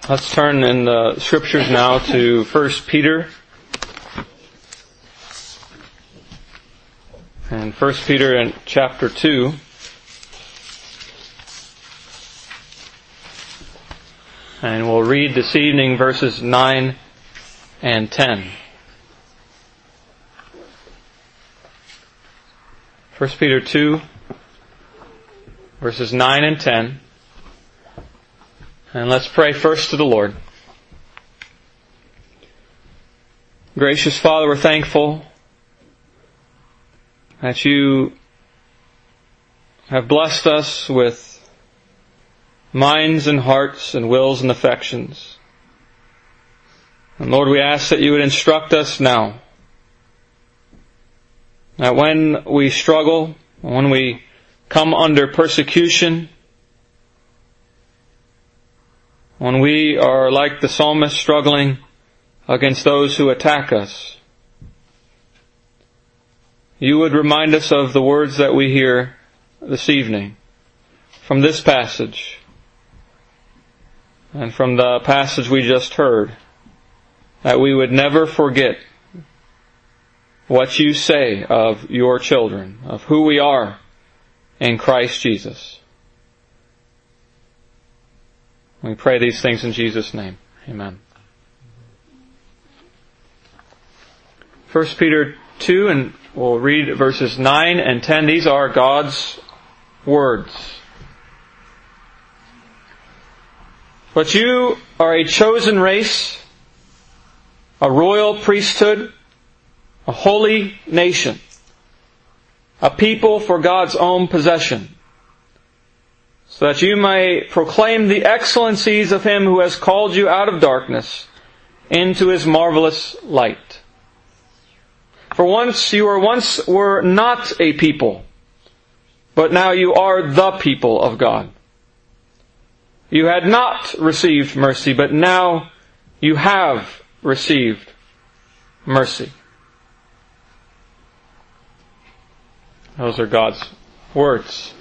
Let's turn in the Scriptures now to 1 Peter. And 1 Peter in chapter 2. And we'll read this evening verses 9 and 10. 1 Peter 2, verses 9 and 10. And let's pray first to the Lord. Gracious Father, we're thankful that You have blessed us with minds and hearts and wills and affections. And Lord, we ask that You would instruct us now, that when we struggle, when we come under persecution, when we are like the psalmist struggling against those who attack us, You would remind us of the words that we hear this evening from this passage and from the passage we just heard, that we would never forget what You say of Your children, of who we are in Christ Jesus. We pray these things in Jesus' name. Amen. 1 Peter 2, and we'll read verses 9 and 10. These are God's words. But you are a chosen race, a royal priesthood, a holy nation, a people for God's own possession, so that you may proclaim the excellencies of Him who has called you out of darkness into His marvelous light. For you were not a people, but now you are the people of God. You had not received mercy, but now you have received mercy. Those are God's words.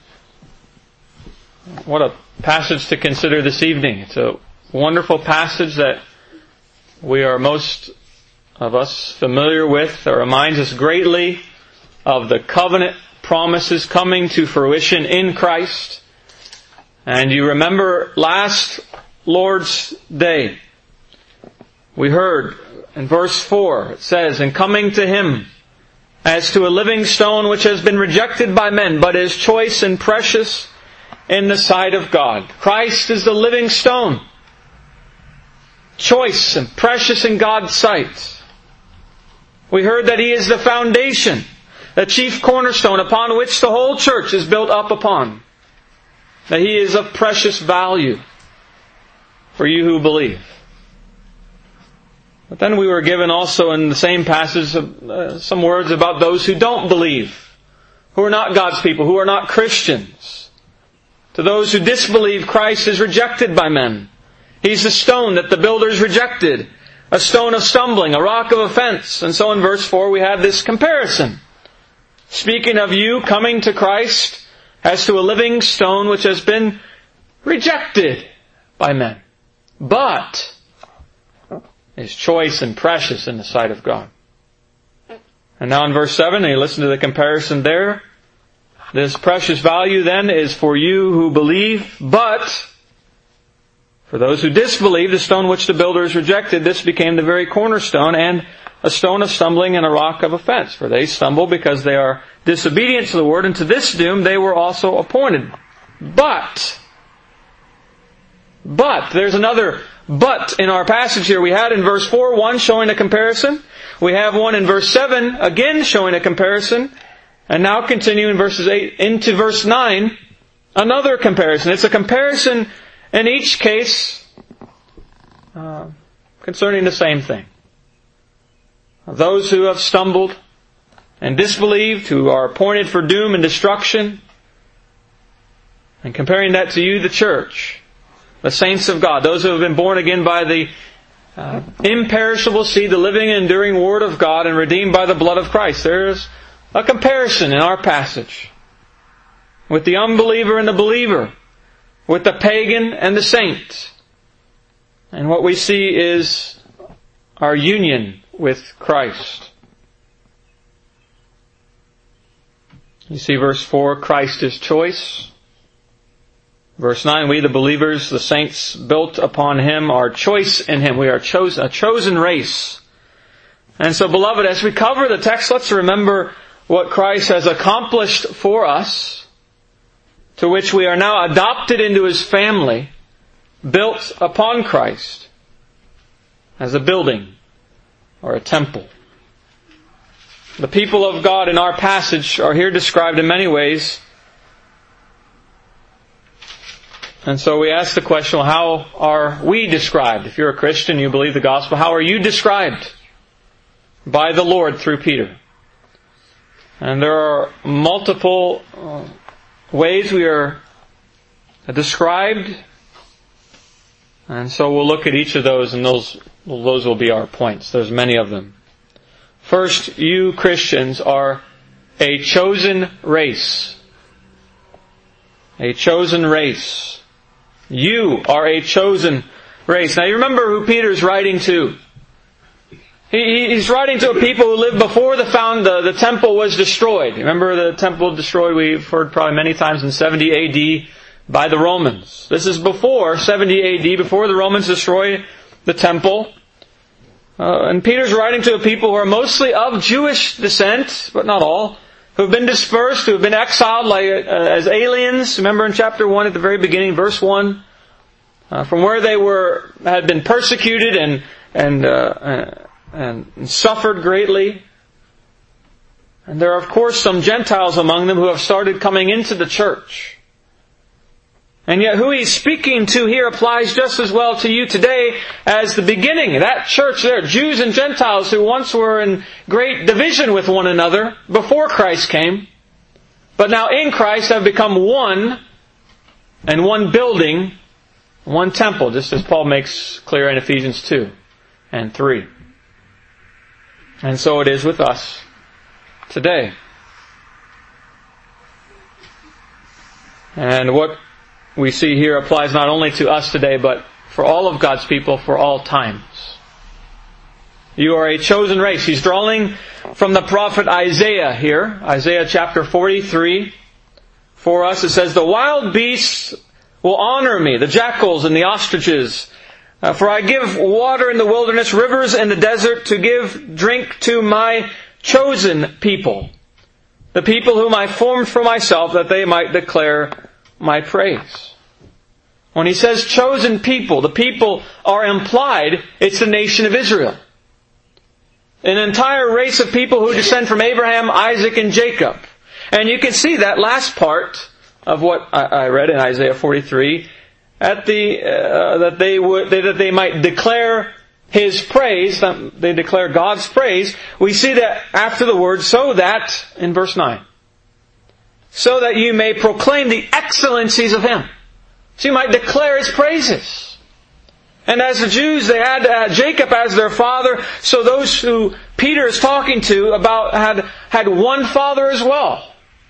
What a passage to consider this evening. It's a wonderful passage that we are most of us familiar with, that reminds us greatly of the covenant promises coming to fruition in Christ. And you remember last Lord's Day, we heard in verse 4, it says, "And coming to Him as to a living stone which has been rejected by men, but is choice and precious in the sight of God." Christ is the living stone, choice and precious in God's sight. We heard that He is the foundation, the chief cornerstone upon which the whole church is built up upon. That He is of precious value for you who believe. But then we were given also in the same passage some words about those who don't believe, who are not God's people, who are not Christians. To those who disbelieve, Christ is rejected by men. He's the stone that the builders rejected, a stone of stumbling, a rock of offense. And so in verse 4 we have this comparison. Speaking of you coming to Christ as to a living stone which has been rejected by men, but is choice and precious in the sight of God. And now in verse 7, and you listen to the comparison there. This precious value then is for you who believe, but for those who disbelieve, the stone which the builders rejected, this became the very cornerstone and a stone of stumbling and a rock of offense. For they stumble because they are disobedient to the word, and to this doom they were also appointed. But, there's another but in our passage here. We had in verse 4 one showing a comparison. We have one in verse 7 again showing a comparison. And now continue in verses 8 into verse 9, another comparison. It's a comparison in each case concerning the same thing. Those who have stumbled and disbelieved, who are appointed for doom and destruction, and comparing that to you, the church, the saints of God, those who have been born again by the imperishable seed, the living and enduring Word of God, and redeemed by the blood of Christ. There's a comparison in our passage with the unbeliever and the believer, with the pagan and the saint. And what we see is our union with Christ. You see verse 4, Christ is choice. Verse 9, we the believers, the saints built upon Him, are choice in Him. We are a chosen race. And so, beloved, as we cover the text, let's remember what Christ has accomplished for us, to which we are now adopted into His family, built upon Christ as a building or a temple. The people of God in our passage are here described in many ways. And so we ask the question, well, how are we described? If you're a Christian, you believe the gospel, how are you described by the Lord through Peter? And there are multiple ways we are described. And so we'll look at each of those, and those will be our points. There's many of them. First, you Christians are a chosen race. A chosen race. You are a chosen race. Now you remember who Peter's writing to. He's writing to a people who lived before the temple was destroyed. Remember the temple destroyed, we've heard probably many times, in 70 AD by the Romans. This is before 70 AD, before the Romans destroyed the temple. And Peter's writing to a people who are mostly of Jewish descent, but not all, who have been dispersed, who have been exiled as aliens. Remember in chapter 1 at the very beginning, verse 1, from where they had been persecuted and suffered greatly. And there are, of course, some Gentiles among them who have started coming into the church. And yet who he's speaking to here applies just as well to you today as the beginning. That church there, Jews and Gentiles who once were in great division with one another before Christ came, but now in Christ have become one, and one building, one temple, just as Paul makes clear in Ephesians 2 and 3. And so it is with us today. And what we see here applies not only to us today, but for all of God's people for all times. You are a chosen race. He's drawing from the prophet Isaiah here. Isaiah chapter 43. For us it says, the wild beasts will honor me, the jackals and the ostriches. For I give water in the wilderness, rivers in the desert, to give drink to my chosen people, the people whom I formed for myself, that they might declare my praise. When he says chosen people, the people are implied, it's the nation of Israel. An entire race of people who descend from Abraham, Isaac, and Jacob. And you can see that last part of what I read in Isaiah 43, that they might declare His praise, they declare God's praise. We see that after the word, so that, in verse 9. So that you may proclaim the excellencies of Him. So you might declare His praises. And as the Jews, they had Jacob as their father, so those who Peter is talking to about had one father as well.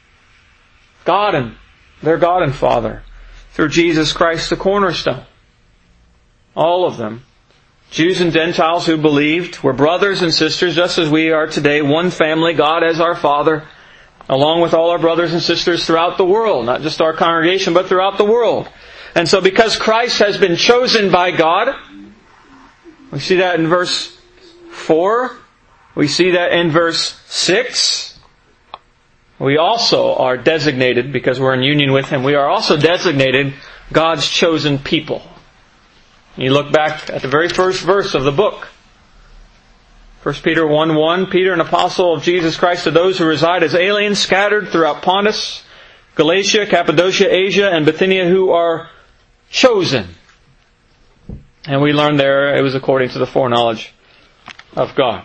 Their God and Father, through Jesus Christ the cornerstone. All of them, Jews and Gentiles who believed, were brothers and sisters, just as we are today, one family, God as our Father, along with all our brothers and sisters throughout the world, not just our congregation, but throughout the world. And so because Christ has been chosen by God, we see that in verse 4, we see that in verse 6, we also are designated, because we're in union with Him, we are also designated God's chosen people. You look back at the very first verse of the book. 1 Peter 1:1, Peter, an apostle of Jesus Christ, to those who reside as aliens scattered throughout Pontus, Galatia, Cappadocia, Asia, and Bithynia, who are chosen. And we learned there it was according to the foreknowledge of God.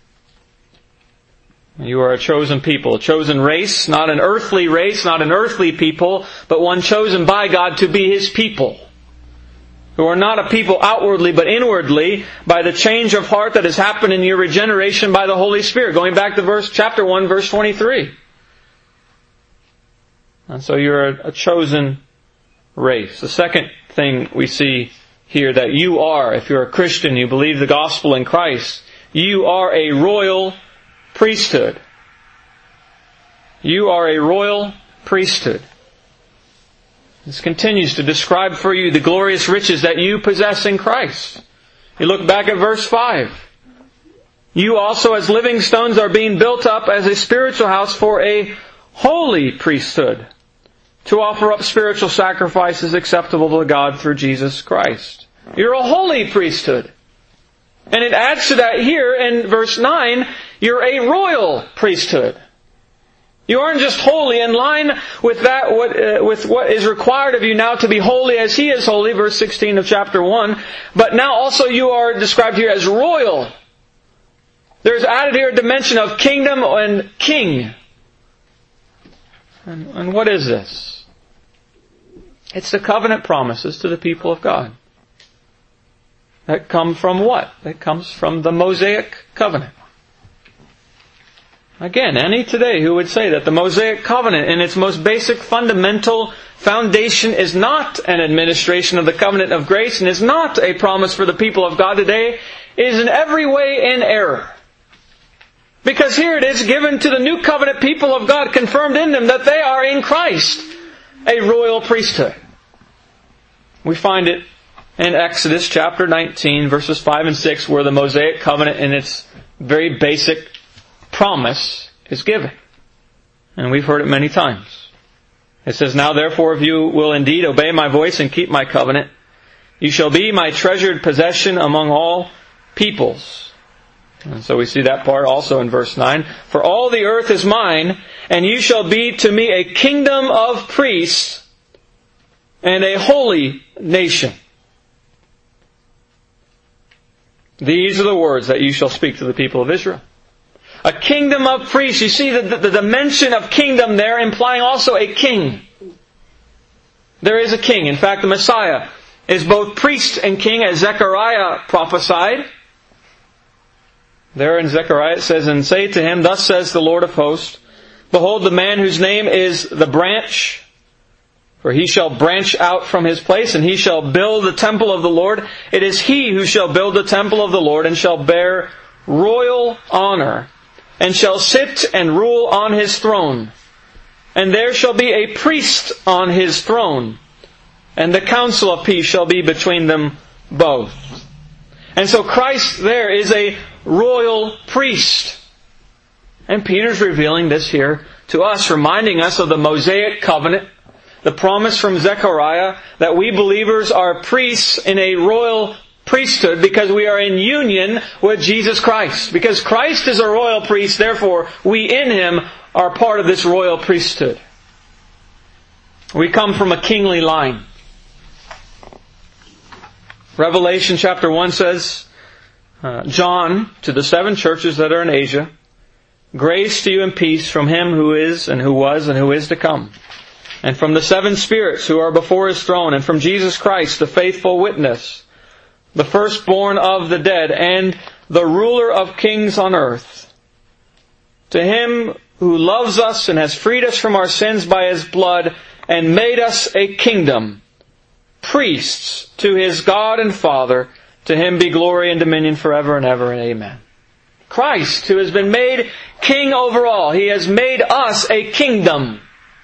You are a chosen people, a chosen race, not an earthly people, but one chosen by God to be His people. Who are not a people outwardly, but inwardly, by the change of heart that has happened in your regeneration by the Holy Spirit. Going back to chapter 1, verse 23. And so you're a chosen race. The second thing we see here that you are, if you're a Christian, you believe the gospel in Christ, you are a royal priesthood. You are a royal priesthood. This continues to describe for you the glorious riches that you possess in Christ. You look back at verse 5. You also as living stones are being built up as a spiritual house for a holy priesthood, to offer up spiritual sacrifices acceptable to God through Jesus Christ. You're a holy priesthood. And it adds to that here in verse 9, you're a royal priesthood. You aren't just holy in line with that, with what is required of you now to be holy as He is holy, verse 16 of chapter 1, but now also you are described here as royal. There's added here a dimension of kingdom and king. And what is this? It's the covenant promises to the people of God. That come from what? That comes from the Mosaic covenant. Again, any today who would say that the Mosaic covenant in its most basic fundamental foundation is not an administration of the covenant of grace and is not a promise for the people of God today is in every way in error. Because here it is given to the new covenant people of God, confirmed in them that they are in Christ a royal priesthood. We find it in Exodus chapter 19 verses 5 and 6 where the Mosaic covenant in its very basic promise is given. And we've heard it many times. It says, "Now therefore if you will indeed obey my voice and keep my covenant, you shall be my treasured possession among all peoples." And so we see that part also in verse 9. "For all the earth is mine, and you shall be to me a kingdom of priests and a holy nation. These are the words that you shall speak to the people of Israel." A kingdom of priests. You see the dimension of kingdom there implying also a king. There is a king. In fact, the Messiah is both priest and king as Zechariah prophesied. There in Zechariah it says, "And say to him, thus says the Lord of hosts, behold the man whose name is the branch, for he shall branch out from his place, and he shall build the temple of the Lord. It is he who shall build the temple of the Lord, and shall bear royal honor, and shall sit and rule on his throne. And there shall be a priest on his throne, and the counsel of peace shall be between them both." And so Christ there is a royal priest. And Peter's revealing this here to us, reminding us of the Mosaic covenant, the promise from Zechariah that we believers are priests in a royal priesthood because we are in union with Jesus Christ. Because Christ is a royal priest, therefore we in Him are part of this royal priesthood. We come from a kingly line. Revelation chapter 1 says, John, to the 7 churches that are in Asia, "Grace to you and peace from Him who is and who was and who is to come, and from the 7 spirits who are before His throne, and from Jesus Christ, the faithful witness, the firstborn of the dead, and the ruler of kings on earth. To Him who loves us and has freed us from our sins by His blood, and made us a kingdom, priests to His God and Father, to Him be glory and dominion forever and ever, and amen." Christ, who has been made king over all, He has made us a kingdom,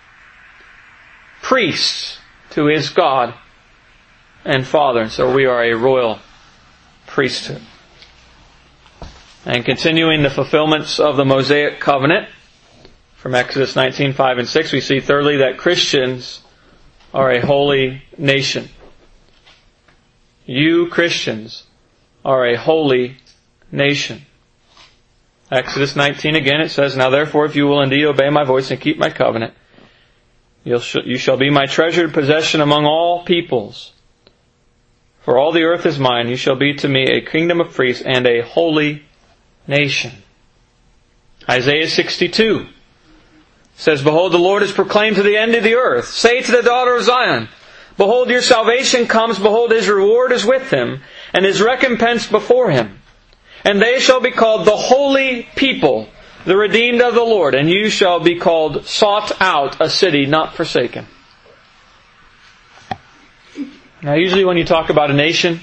priests to His God and Father. So we are a royal priesthood. And continuing the fulfillments of the Mosaic covenant, from Exodus 19, 5 and 6, we see thirdly that Christians are a holy nation. You Christians are a holy nation. Exodus 19 again, it says, "Now therefore if you will indeed obey my voice and keep my covenant, you shall be my treasured possession among all peoples. For all the earth is mine, you shall be to me a kingdom of priests and a holy nation." Isaiah 62 says, "Behold, the Lord is proclaimed to the end of the earth. Say to the daughter of Zion, behold, your salvation comes. Behold, His reward is with Him, and His recompense before Him. And they shall be called the holy people, the redeemed of the Lord. And you shall be called sought out, a city not forsaken." Now, usually when you talk about a nation,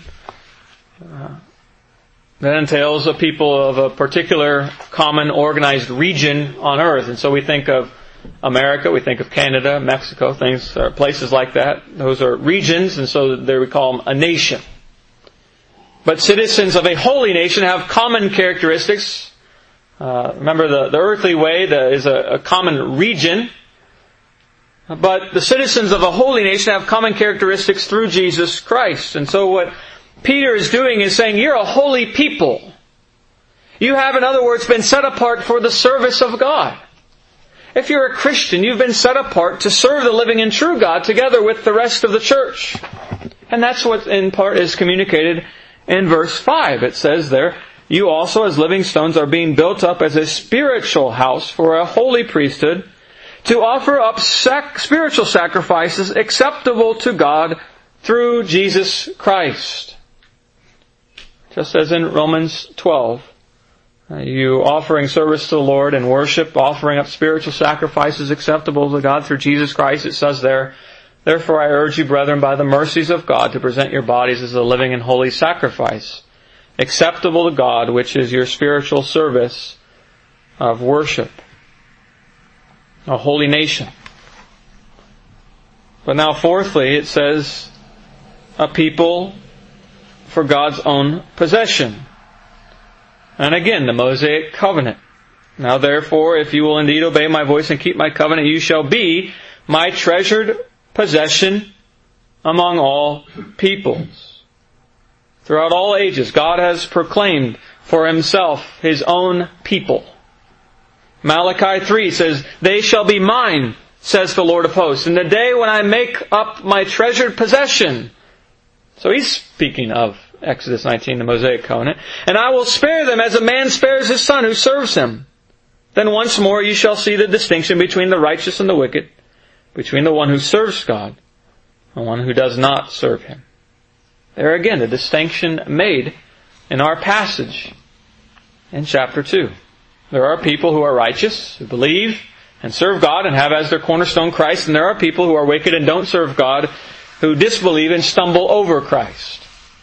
that entails a people of a particular common organized region on earth. And so we think of America, we think of Canada, Mexico, places like that. Those are regions, and so there we call them a nation. But citizens of a holy nation have common characteristics. Remember, the earthly way is a common region. But the citizens of a holy nation have common characteristics through Jesus Christ. And so what Peter is doing is saying, you're a holy people. You have, in other words, been set apart for the service of God. If you're a Christian, you've been set apart to serve the living and true God together with the rest of the church. And that's what in part is communicated in verse 5. It says there, you also as living stones are being built up as a spiritual house for a holy priesthood, to offer up spiritual sacrifices acceptable to God through Jesus Christ. Just as in Romans 12, you offering service to the Lord and worship, offering up spiritual sacrifices acceptable to God through Jesus Christ, it says there, therefore I urge you, brethren, by the mercies of God, to present your bodies as a living and holy sacrifice, acceptable to God, which is your spiritual service of worship. A holy nation. But now fourthly, it says, a people for God's own possession. And again, the Mosaic covenant. Now therefore, if you will indeed obey my voice and keep my covenant, you shall be my treasured possession among all peoples. Throughout all ages, God has proclaimed for Himself His own people. Malachi 3 says, they shall be mine, says the Lord of hosts, in the day when I make up my treasured possession. So He's speaking of Exodus 19, the Mosaic covenant. And I will spare them as a man spares his son who serves him. Then once more you shall see the distinction between the righteous and the wicked, between the one who serves God and one who does not serve Him. There again, the distinction made in our passage in chapter 2. There are people who are righteous, who believe and serve God and have as their cornerstone Christ. And there are people who are wicked and don't serve God, who disbelieve and stumble over Christ.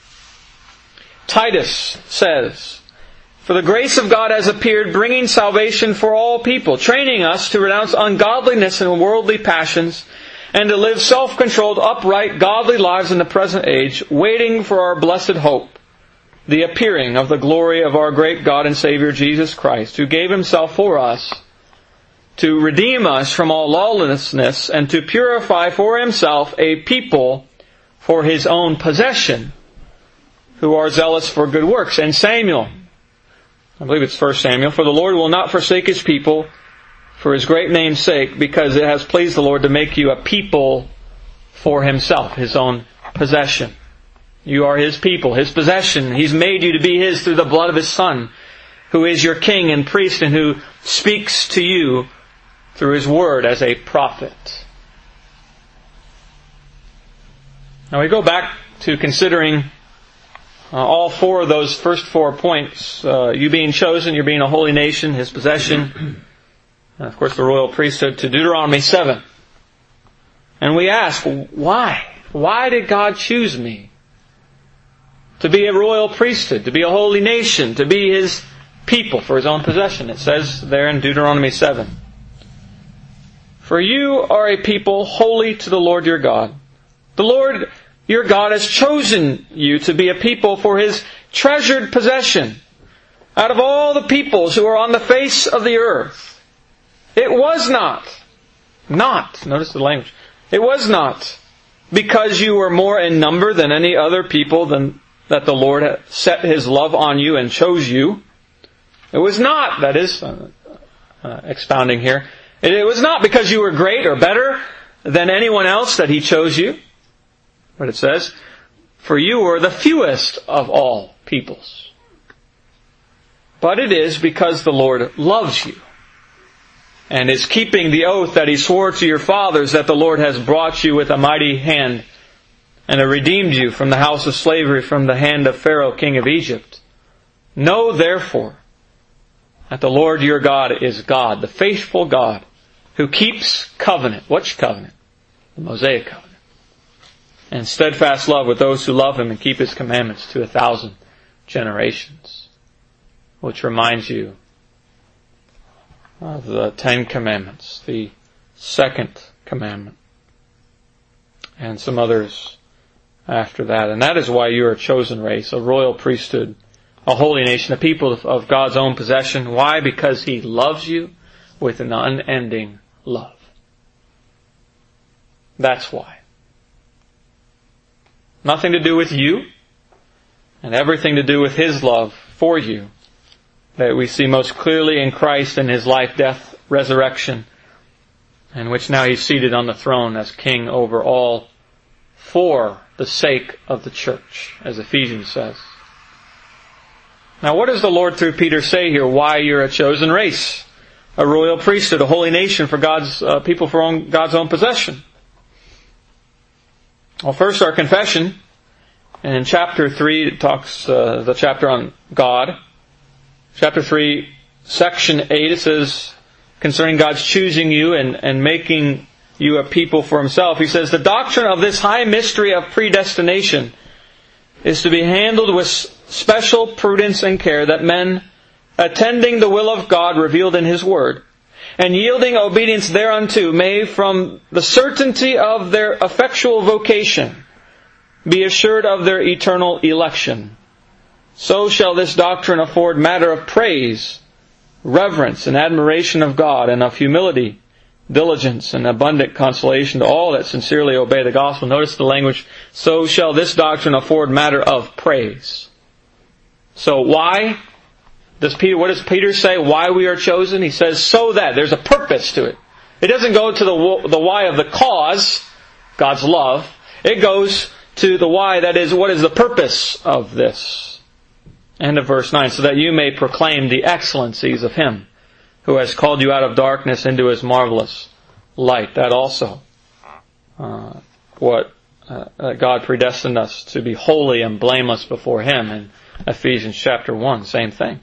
Titus says, for the grace of God has appeared, bringing salvation for all people, training us to renounce ungodliness and worldly passions, and to live self-controlled, upright, godly lives in the present age, waiting for our blessed hope, the appearing of the glory of our great God and Savior Jesus Christ, who gave Himself for us to redeem us from all lawlessness and to purify for Himself a people for His own possession, who are zealous for good works. And Samuel, I believe it's 1 Samuel, for the Lord will not forsake His people for His great name's sake, because it has pleased the Lord to make you a people for Himself, His own possession. You are His people, His possession. He's made you to be His through the blood of His Son, who is your King and priest and who speaks to you through His Word as a prophet. Now we go back to considering all four of those first 4 points. You being chosen, you're being a holy nation, His possession, and of course the royal priesthood, to Deuteronomy 7. And we ask, why? Why did God choose me to be a royal priesthood, to be a holy nation, to be His people for His own possession? It says there in Deuteronomy 7, for you are a people holy to the Lord your God. The Lord your God has chosen you to be a people for His treasured possession out of all the peoples who are on the face of the earth. It was not, notice the language, it was not because you were more in number than any other people that the Lord had set His love on you and chose you. It was not, that is, expounding here, it was not because you were great or better than anyone else that He chose you. But it says, for you were the fewest of all peoples. But it is because the Lord loves you and is keeping the oath that He swore to your fathers, that the Lord has brought you with a mighty hand and has redeemed you from the house of slavery, from the hand of Pharaoh, king of Egypt. Know therefore that the Lord your God is God, the faithful God, who keeps covenant. Which covenant? The Mosaic covenant. and steadfast love with those who love Him and keep His commandments to 1,000 generations. Which reminds you of the 10 Commandments, the second commandment, and some others after that. And that is why you are a chosen race, a royal priesthood, a holy nation, a people of God's own possession. Why? Because He loves you with an unending love. That's why. Nothing to do with you, and everything to do with His love for you, that we see most clearly in Christ and His life, death, resurrection, in which now He's seated on the throne as King over all for the sake of the church, as Ephesians says. Now what does the Lord through Peter say here? Why you're a chosen race, a royal priesthood, a holy nation for God's people for God's own possession. Well, first our confession. And in chapter 3, it talks, the chapter on God. Chapter 3, section 8, it says, concerning God's choosing you and making you a people for Himself. He says, the doctrine of this high mystery of predestination is to be handled with special prudence and care, that men, attending the will of God revealed in His Word, and yielding obedience thereunto, may from the certainty of their effectual vocation be assured of their eternal election. So shall this doctrine afford matter of praise, reverence, and admiration of God, and of humility, diligence, and abundant consolation to all that sincerely obey the gospel. Notice the language, so shall this doctrine afford matter of praise. So why? What does Peter say? Why we are chosen? He says, so that. There's a purpose to it. It doesn't go to the why of the cause, God's love. It goes to the why, that is, what is the purpose of this? End of verse 9. So that you may proclaim the excellencies of Him who has called you out of darkness into His marvelous light. That also, God predestined us to be holy and blameless before Him in Ephesians chapter 1. Same thing.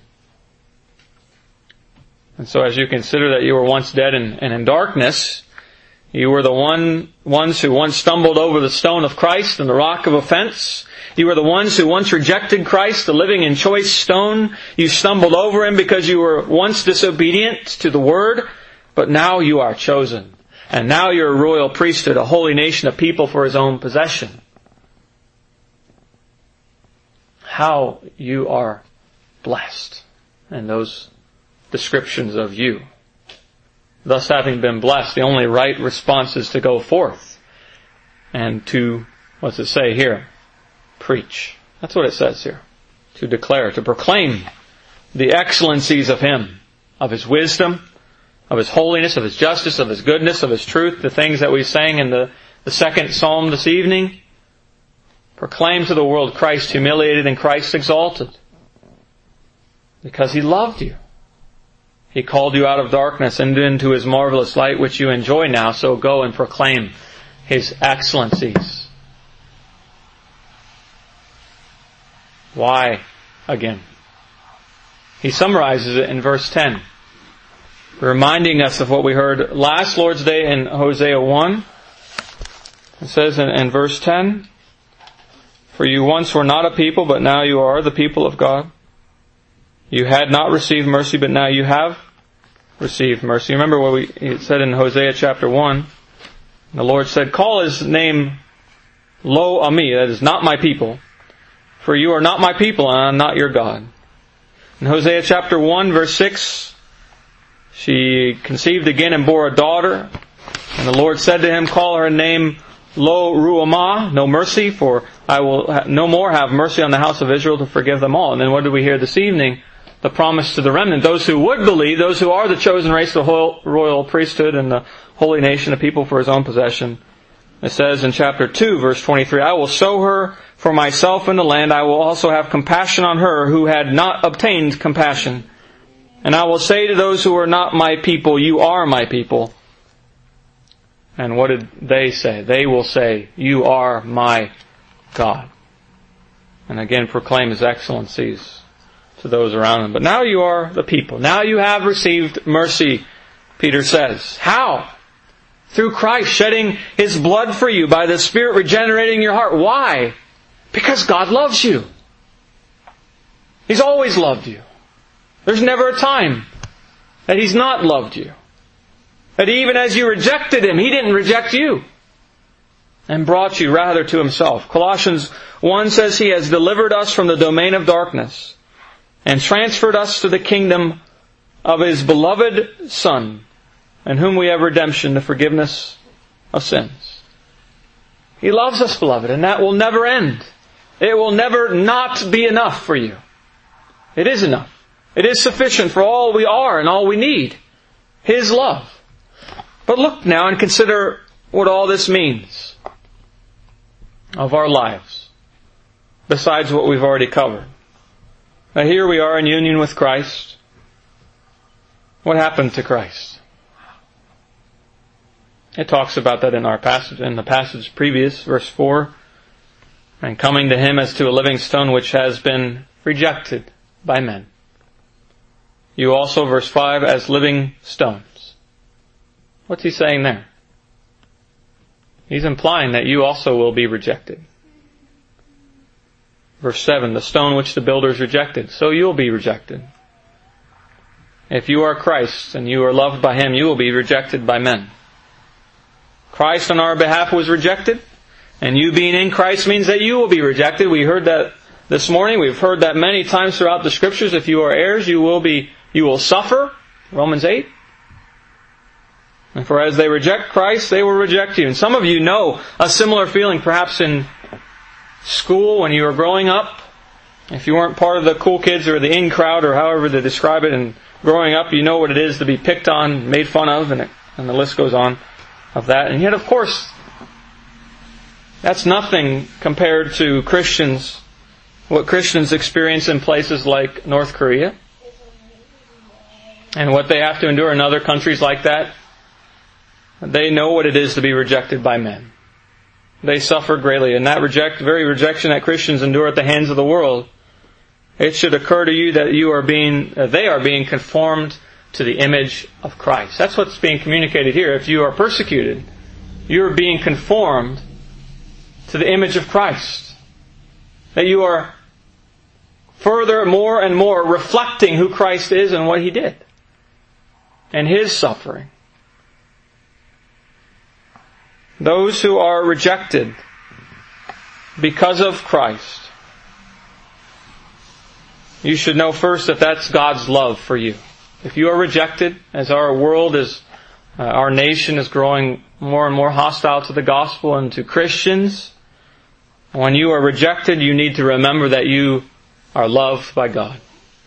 And so as you consider that you were once dead and in darkness, you were the ones who once stumbled over the stone of Christ and the rock of offense. You were the ones who once rejected Christ, the living and choice stone. You stumbled over Him because you were once disobedient to the Word, but now you are chosen. And now you're a royal priesthood, a holy nation, a people for His own possession. How you are blessed. And those descriptions of you. Thus having been blessed, the only right response is to go forth and to, what's it say here? Preach. That's what it says here. To declare, to proclaim the excellencies of Him, of His wisdom, of His holiness, of His justice, of His goodness, of His truth, the things that we sang in the second psalm this evening. Proclaim to the world Christ humiliated and Christ exalted. Because He loved you. He called you out of darkness and into His marvelous light, which you enjoy now. So go and proclaim His excellencies. Why? Again. He summarizes it in verse 10. Reminding us of what we heard last Lord's Day in Hosea 1. It says in verse 10, for you once were not a people, but now you are the people of God. You had not received mercy, but now you have received mercy. Remember what it said in Hosea chapter 1. The Lord said, call His name Lo Ami, that is not my people. For you are not my people, and I am not your God. In Hosea chapter 1, verse 6, she conceived again and bore a daughter. And the Lord said to him, call her name Lo Ruhamah, no mercy, for I will no more have mercy on the house of Israel to forgive them all. And then what did we hear this evening? The promise to the remnant, those who would believe, those who are the chosen race, the royal priesthood and the holy nation, a people for His own possession. It says in chapter 2, verse 23, I will sow her for myself in the land. I will also have compassion on her who had not obtained compassion. And I will say to those who are not my people, you are my people. And what did they say? They will say, you are my God. And again proclaim His excellencies to those around Him. But now you are the people. Now you have received mercy, Peter says. How? through Christ shedding His blood for you, by the Spirit regenerating your heart. Why? Because God loves you. He's always loved you. There's never a time that He's not loved you. That even as you rejected Him, He didn't reject you, and brought you rather to Himself. Colossians 1 says He has delivered us from the domain of darkness and transferred us to the kingdom of His beloved Son, in whom we have redemption, the forgiveness of sins. He loves us, beloved, and that will never end. It will never not be enough for you. It is enough. It is sufficient for all we are and all we need. His love. But look now and consider what all this means of our lives, besides what we've already covered. Now here we are in union with Christ. What happened to Christ? It talks about that in our passage, in the passage previous, verse 4. And coming to Him as to a living stone which has been rejected by men. You also, verse 5, as living stones. What's He saying there? He's implying that you also will be rejected. Verse 7, the stone which the builders rejected, so you'll be rejected. If you are Christ and you are loved by Him, you will be rejected by men. Christ on our behalf was rejected, and you being in Christ means that you will be rejected. We heard that this morning. We've heard that many times throughout the Scriptures. If you are heirs, you will suffer. Romans 8. And for as they reject Christ, they will reject you. And some of you know a similar feeling, perhaps in school when you were growing up. If you weren't part of the cool kids or the in crowd or however they describe it, and growing up, you know what it is to be picked on, made fun of, and the list goes on of that. And yet, of course, that's nothing compared to Christians, what Christians experience in places like North Korea, and what they have to endure in other countries like that. They know what it is to be rejected by men. They suffer greatly, and that very rejection that Christians endure at the hands of the world, it should occur to you that they are being conformed to the image of Christ. That's what's being communicated here. If you are persecuted, you're being conformed to the image of Christ. That you are further, more and more reflecting who Christ is and what He did, and His suffering. Those who are rejected because of Christ, you should know first that that's God's love for you. If you are rejected, as our world is, our nation is growing more and more hostile to the gospel and to Christians, when you are rejected, you need to remember that you are loved by God.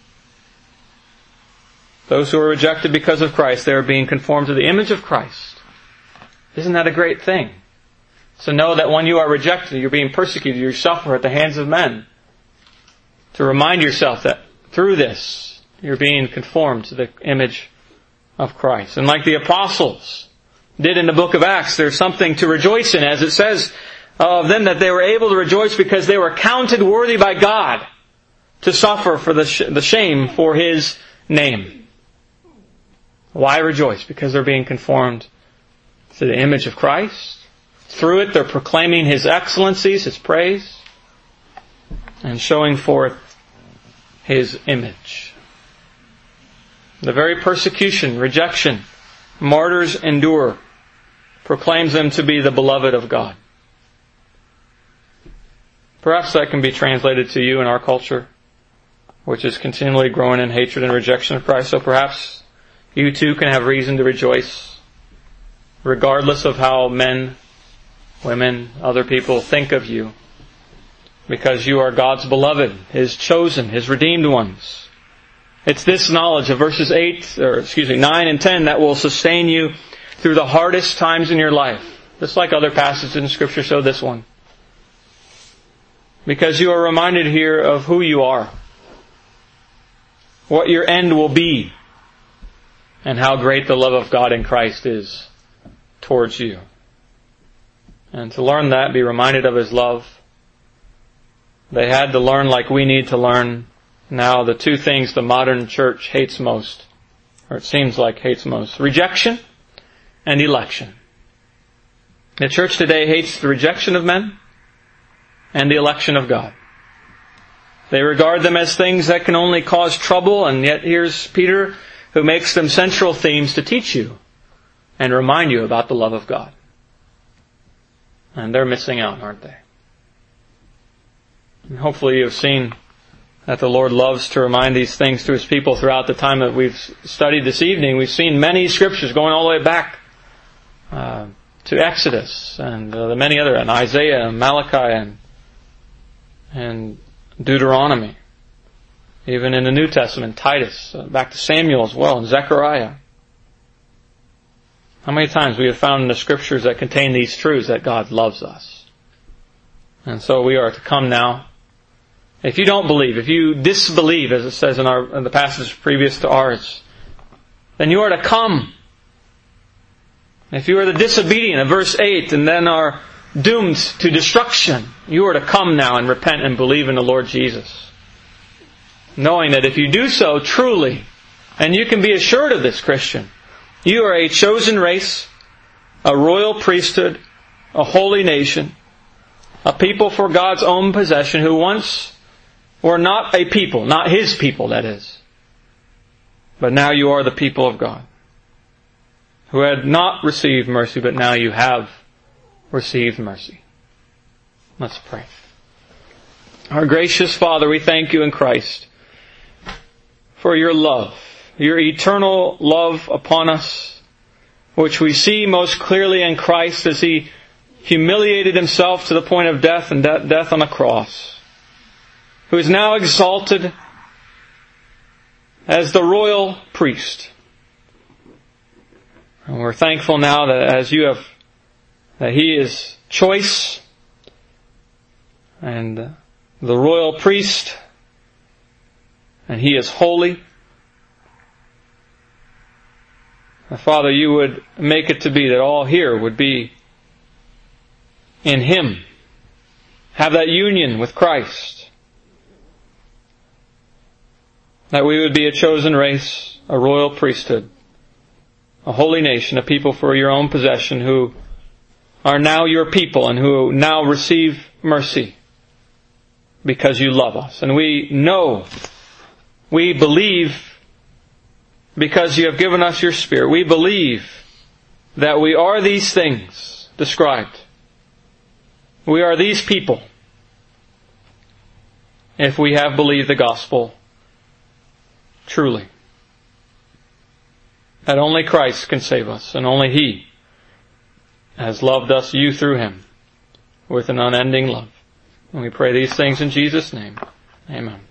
Those who are rejected because of Christ, they are being conformed to the image of Christ. Isn't that a great thing? So know that when you are rejected, you're being persecuted, you suffer at the hands of men. To remind yourself that through this, you're being conformed to the image of Christ. And like the apostles did in the book of Acts, there's something to rejoice in, as it says of them that they were able to rejoice because they were counted worthy by God to suffer for the shame for His name. Why rejoice? Because they're being conformed to the image of Christ. Through it, they're proclaiming His excellencies, His praise, and showing forth His image. The very persecution, rejection, martyrs endure proclaims them to be the beloved of God. Perhaps that can be translated to you in our culture, which is continually growing in hatred and rejection of Christ. So perhaps you too can have reason to rejoice, regardless of how men, women, other people think of you, because you are God's beloved, His chosen, His redeemed ones. It's this knowledge of verses 9 and 10 that will sustain you through the hardest times in your life. Just like other passages in Scripture, so this one. Because you are reminded here of who you are, what your end will be, and how great the love of God in Christ is towards you. And to learn that, be reminded of His love. They had to learn like we need to learn now the two things the modern church hates most, or it seems like hates most: rejection and election. The church today hates the rejection of men and the election of God. They regard them as things that can only cause trouble, and yet here's Peter who makes them central themes to teach you and remind you about the love of God. And they're missing out, aren't they? And hopefully you've seen that the Lord loves to remind these things to His people throughout the time that we've studied this evening. We've seen many scriptures going all the way back to Exodus and the many other, and Isaiah and Malachi and Deuteronomy. Even in the New Testament, Titus, back to Samuel as well, and Zechariah. How many times we have found in the scriptures that contain these truths that God loves us. And so we are to come now. If you don't believe, if you disbelieve, as it says in the passage previous to ours, then you are to come. If you are the disobedient of verse 8 and then are doomed to destruction, you are to come now and repent and believe in the Lord Jesus. Knowing that if you do so truly, and you can be assured of this, Christian, you are a chosen race, a royal priesthood, a holy nation, a people for God's own possession who once were not a people, not His people, that is. But now you are the people of God, who had not received mercy, but now you have received mercy. Let's pray. Our gracious Father, we thank You in Christ for Your love, Your eternal love upon us, which we see most clearly in Christ as He humiliated Himself to the point of death and death on a cross, who is now exalted as the royal priest. And we're thankful now that that He is choice and the royal priest, and He is holy. Father, You would make it to be that all here would be in Him, have that union with Christ, that we would be a chosen race, a royal priesthood, a holy nation, a people for Your own possession, who are now Your people and who now receive mercy because You love us. And we know, we believe, because You have given us Your Spirit, we believe that we are these things described. We are these people if we have believed the gospel truly. That only Christ can save us, and only He has loved us, You through Him, with an unending love. And we pray these things in Jesus' name. Amen.